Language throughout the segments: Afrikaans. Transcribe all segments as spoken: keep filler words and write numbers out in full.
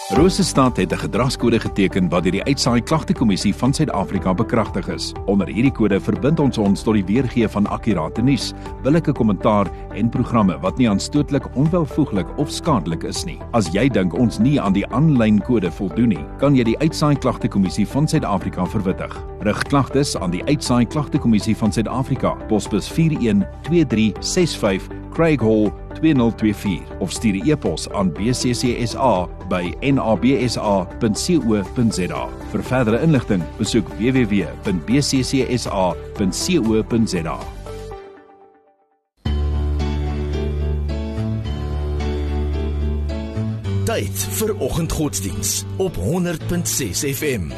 Rosestad het 'n gedragskode geteken wat deur die Uitsaai Klagtekommissie van Suid-Afrika bekragtig is. Onder hierdie kode verbind ons ons tot die weergee van akkurate nuus, billike kommentaar en programme wat nie aanstootlik, onwelvoeglik of skadelik is nie. As jy dink ons nie aan die aanlyn kode voldoen nie, kan jy die Uitsaai Klagtekommissie van Suid-Afrika verwittig. Rig klagtes aan die Uitsaai Klagtekommissie van Suid-Afrika, posbus vier een twee drie ses vyf, Craig Hall twee nul twee vier of stuur 'n e-pos aan b c c s a by n a b s a punt co punt z a. Vir verdere inligting, besoek w w w punt b c c s a punt co punt z a. Tyd vir oggendgodsdiens op honderd punt ses F M.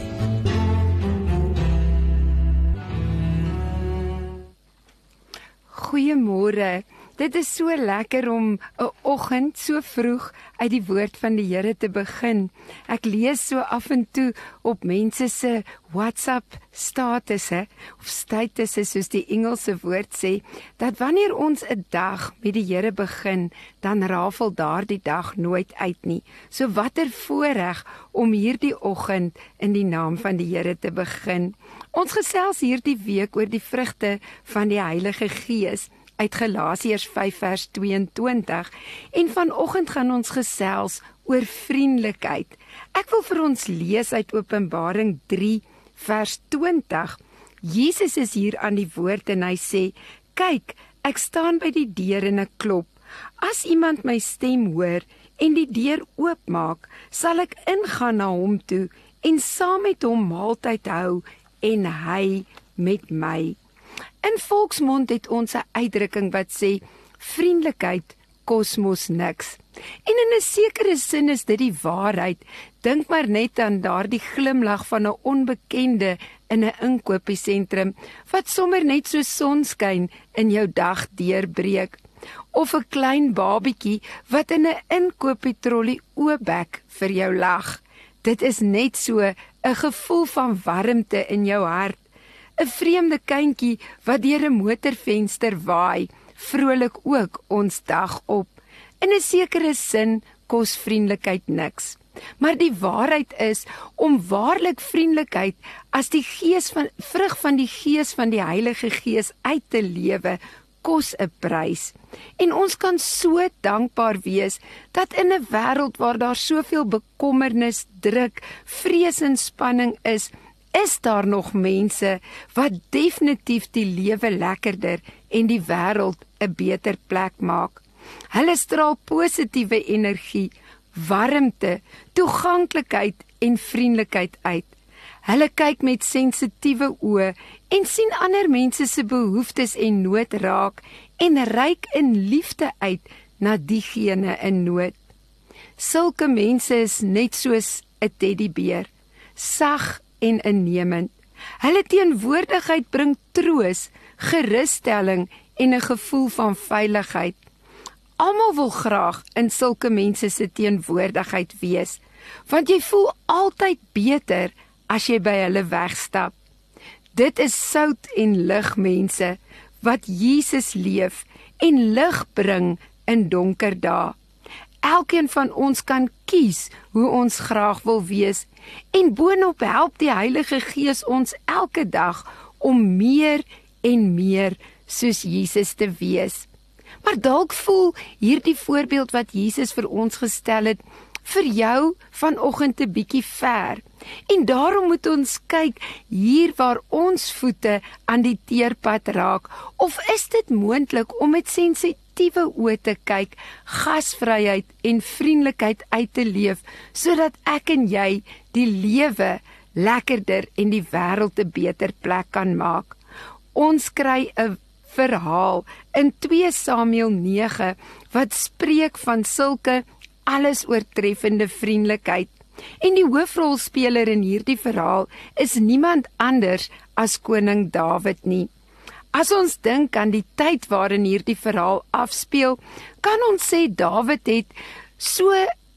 Goeiemôre. Dit is so lekker om 'n oggend so vroeg uit die woord van die Here te begin. Ek lees so af en toe op mense se WhatsApp statusse of statusse soos die Engelse woord sê, dat wanneer ons 'n dag met die Here begin, dan rafel daardie dag nooit uit nie. So watter voorreg om hierdie oggend in die naam van die Here te begin. Ons gesels hierdie week oor die vrugte van die Heilige Gees uit Galasiërs vyf vers tweeëntwintig en vanoggend gaan ons gesels oor vriendelikheid. Ek wil vir ons lees uit Openbaring drie vers twintig. Jesus is hier aan die woord en hy sê, kyk, ek staan by die deur en ek klop. As iemand my stem hoor en die deur oopmaak, sal ek ingaan na hom toe en saam met hom maaltyd hou en hy met my. In volksmond het ons 'n uitdrukking wat sê, vriendelikheid kos mos niks. En in 'n sekere sin is dit die waarheid. Dink maar net aan daardie glimlag van 'n onbekende in 'n inkopiesentrum, wat sommer net so sonskyn in jou dag deurbreek. Of 'n klein babietjie wat in 'n inkopietrollie oopbek vir jou lag. Dit is net so 'n gevoel van warmte in jou hart. 'n vreemde kindjie wat deur 'n motorvenster waai, vrolik ook ons dag op. In 'n sekere sin kos vriendelikheid niks. Maar die waarheid is, om waarlik vriendelikheid as die gees van vrug van die gees van die Heilige Gees uit te lewe, kos 'n prys. En ons kan so dankbaar wees dat in 'n wêreld waar daar soveel bekommernis, druk, vrees en spanning is, is daar nog mense wat definitief die lewe lekkerder en die wêreld 'n beter plek maak. Hulle straal positiewe energie, warmte, toeganklikheid en vriendelikheid uit. Hulle kyk met sensitiewe oë en sien ander mense se behoeftes en nood raak en reik in liefde uit na diegene in nood. Sulke mense is net soos 'n teddybeer, sag en innemend. Hulle teenwoordigheid bring troos, gerusstelling en 'n gevoel van veiligheid. Almal wil graag in sulke mense se teenwoordigheid wees, want jy voel altyd beter as jy by hulle wegstap. Dit is sout en lig mense wat Jesus leef en lig bring in donker dae. Elkeen van ons kan kies hoe ons graag wil wees en boonop help die Heilige Gees ons elke dag om meer en meer soos Jesus te wees. Maar dalk voel hierdie voorbeeld wat Jesus vir ons gestel het vir jou vanoggend 'n bietjie ver. En daarom moet ons kyk hier waar ons voete aan die teerpad raak, of is dit moontlik om met sensitiewe oë te kyk, gasvryheid en vriendelikheid uit te leef, sodat ek en jy die lewe lekkerder en die wêreld 'n beter plek kan maak. Ons kry 'n verhaal in twee Samuel nege wat spreek van sulke alles oortreffende vriendelikheid. En die hoofrolspeler in hierdie verhaal is niemand anders as koning Dawid nie. As ons dink aan die tyd waarin hierdie verhaal afspeel, kan ons sê Dawid het so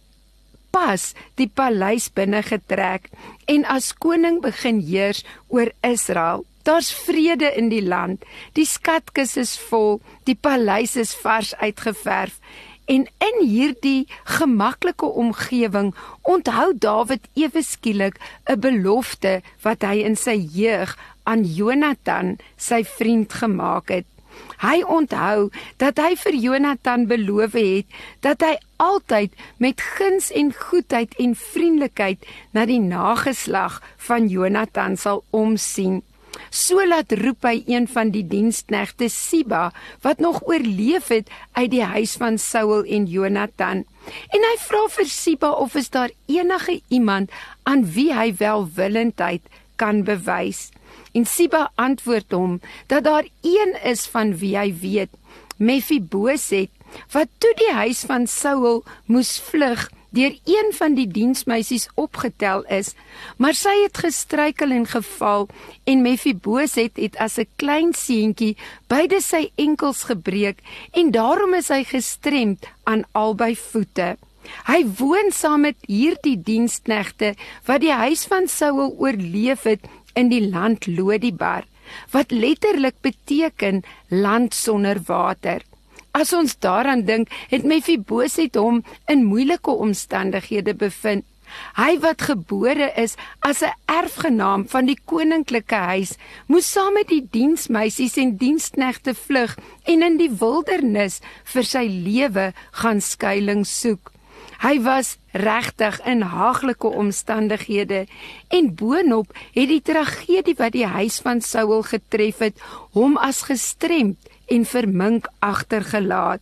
pas die paleis binne getrek en as koning begin heers oor Israel. Daar's vrede in die land, die skatkis is vol, die paleis is vars uitgeverf En in hierdie gemaklike omgewing onthou Dawid ewe skielik 'n belofte wat hy in sy jeug aan Jonatan, sy vriend, gemaak het. Hy onthou dat hy vir Jonatan beloof het dat hy altyd met guns en goedheid en vriendelikheid na die nageslag van Jonatan sal omsien. So laat roep hy een van die diensknegte, Siba, wat nog oorleef het uit die huis van Saul en Jonatan. En hy vra vir Siba of is daar enige iemand aan wie hy welwillendheid kan bewys. En Siba antwoord hom dat daar een is van wie hy weet, Mephiboset, wat toe die huis van Saul moes vlug, deur een van die diensmeisies opgetel is, maar sy het gestruikel en geval, en Mephiboset het as 'n klein seentjie beide sy enkels gebreek, en daarom is hy gestremd aan albei voete. Hy woon saam met hierdie diensknegte, wat die huis van Saul oorleef het in die land Lodibar, wat letterlik beteken land sonder water. As ons daaraan dink, het Mephiboset hom in moeilike omstandighede bevind. Hy wat gebore is as 'n erfgenaam van die koninklike huis, moes saam met die diensmeisies en diensknegte vlug en in die wildernis vir sy lewe gaan skuiling soek. Hy was regtig in haaglike omstandighede en boonop het die tragedie wat die huis van Saul getref het, hom as gestremd en vermink agtergelaat.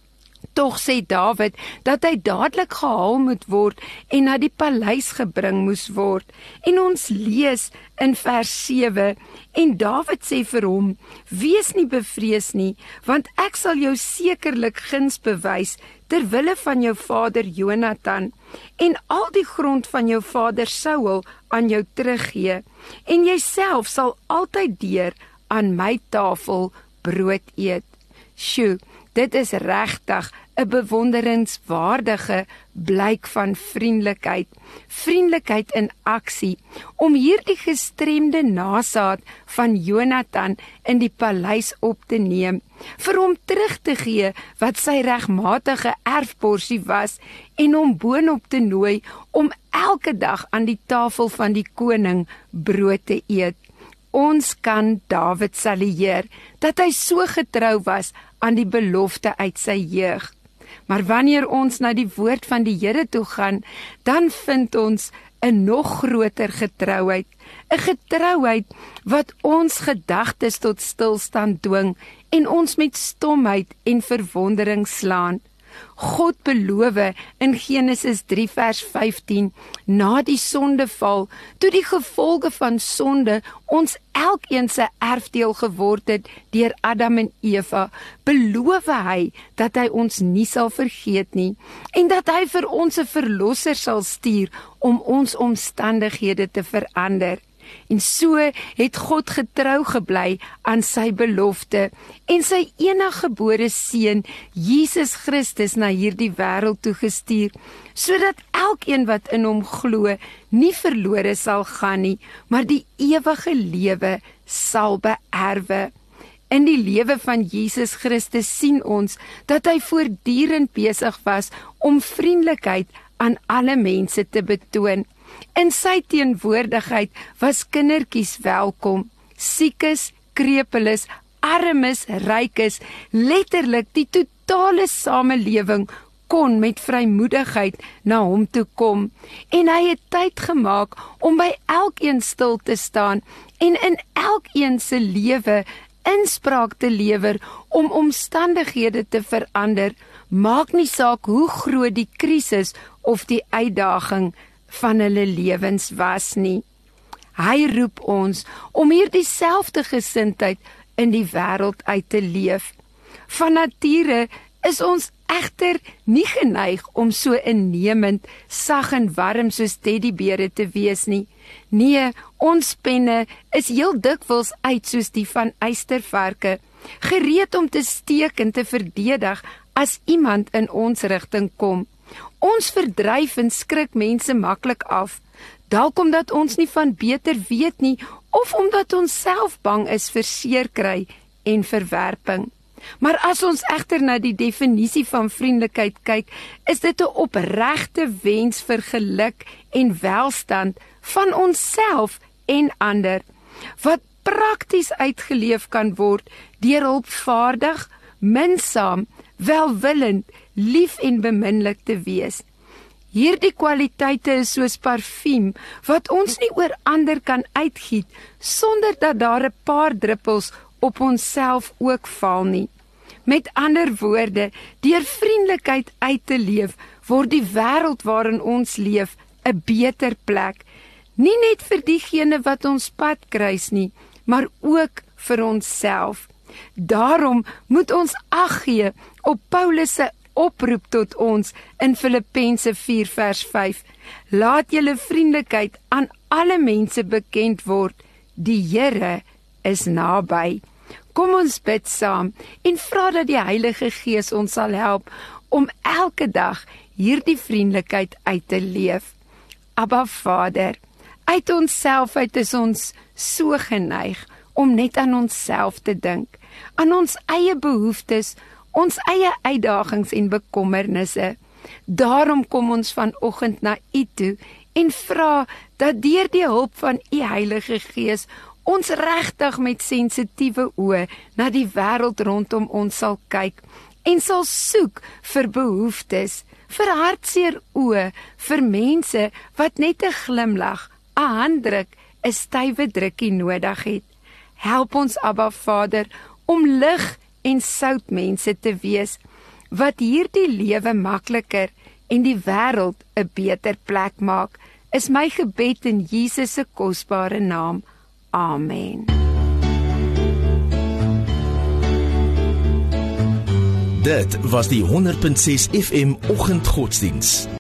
Tog sê Dawid dat hy dadelik gehaal moet word en na die paleis gebring moes word. En ons lees in vers sewe, en Dawid sê vir hom, wees nie bevrees nie, want ek sal jou sekerlik guns bewys ter wille van jou vader Jonatan, en al die grond van jou vader Saul aan jou teruggee, en jy self sal altyd deur aan my tafel brood eet. Sjoe, dit is regtig 'n bewonderenswaardige blyk van vriendelikheid, vriendelikheid in aksie, om hierdie gestremde nasaad van Jonatan in die paleis op te neem, vir hom terug te gee wat sy regmatige erfporsie was, en hom boonop te nooi om elke dag aan die tafel van die koning brood te eet. Ons kan Dawid salueer, dat hy so getrou was aan die belofte uit sy jeug. Maar wanneer ons na die woord van die Here toe gaan, dan vind ons 'n nog groter getrouheid, 'n getrouheid wat ons gedagtes tot stilstand dwing en ons met stomheid en verwondering slaan. God beloof in Genesis drie vers vyftien, na die sondeval, toe die gevolge van sonde ons elkeen se erfdeel geword het deur Adam en Eva, beloof hy dat hy ons nie sal vergeet nie, en dat hy vir ons 'n verlosser sal stuur om ons omstandighede te verander. En so het God getrou gebly aan sy belofte en sy eniggebore seun, Jesus Christus, na hierdie wêreld toegestuur, sodat elkeen wat in hom glo, nie verlore sal gaan nie, maar die ewige lewe sal beerwe. In die lewe van Jesus Christus sien ons dat hy voortdurend besig was om vriendelikheid aan alle mense te betoon. In sy teenwoordigheid was kindertjies welkom, siekes, krepeles, armes, rykes, letterlik die totale samelewing kon met vrymoedigheid na hom toe kom, en hy het tyd gemaak om by elkeen stil te staan en in elkeen se lewe inspraak te lewer om omstandighede te verander, maak nie saak hoe groot die krisis of die uitdaging van hulle lewens was nie. Hy roep ons om hierdie selfde gesindheid in die wêreld uit te leef. Van nature is ons egter nie geneig om so innemend, sag en warm soos teddybere te wees nie. Nee, ons penne is heel dikwels uit soos die van eystervarke, gereed om te steek en te verdedig as iemand in ons rigting kom. Ons verdryf en skrik mense maklik af, dalk omdat ons nie van beter weet nie, of omdat ons self bang is vir seerkry en verwerping. Maar as ons egter na die definisie van vriendelikheid kyk, is dit 'n opregte wens vir geluk en welstand van onsself en ander, wat prakties uitgeleef kan word deur hulpvaardig, minsaam, welwillend, lief en beminlik te wees. Hierdie kwaliteite is soos parfuum wat ons nie oor ander kan uitgiet sonder dat daar 'n paar druppels op onsself ook val nie. Met ander woorde, deur vriendelikheid uit te leef, word die wêreld waarin ons leef 'n beter plek. Nie net vir diegene wat ons pad kruis nie, maar ook vir onsself. Daarom moet ons ag gee op Paulus se oproep tot ons in Filippense vier vers vyf. Laat julle vriendelikheid aan alle mense bekend word. Die Here is naby. Kom ons bid saam en vra dat die Heilige Gees ons sal help om elke dag hierdie vriendelikheid uit te leef. Abba Vader, uit onsself uit is ons so geneig om net aan onsself te dink, aan ons eie behoeftes, ons eie uitdagings en bekommernisse. Daarom kom ons vanoggend na U toe en vra dat deur die hulp van U Heilige Gees ons regtig met sensitiewe oë na die wêreld rondom ons sal kyk en sal soek vir behoeftes, vir hartseer oë, vir mense wat net 'n glimlag, 'n handdruk, 'n stywe drukkie nodig het. Help ons, Abba Vader, om lig en sout mense te wees, wat hierdie lewe makliker en die wêreld 'n beter plek maak, is my gebed in Jesus se kosbare naam. Amen. Dit was die honderd punt ses F M Oggendgodsdiens.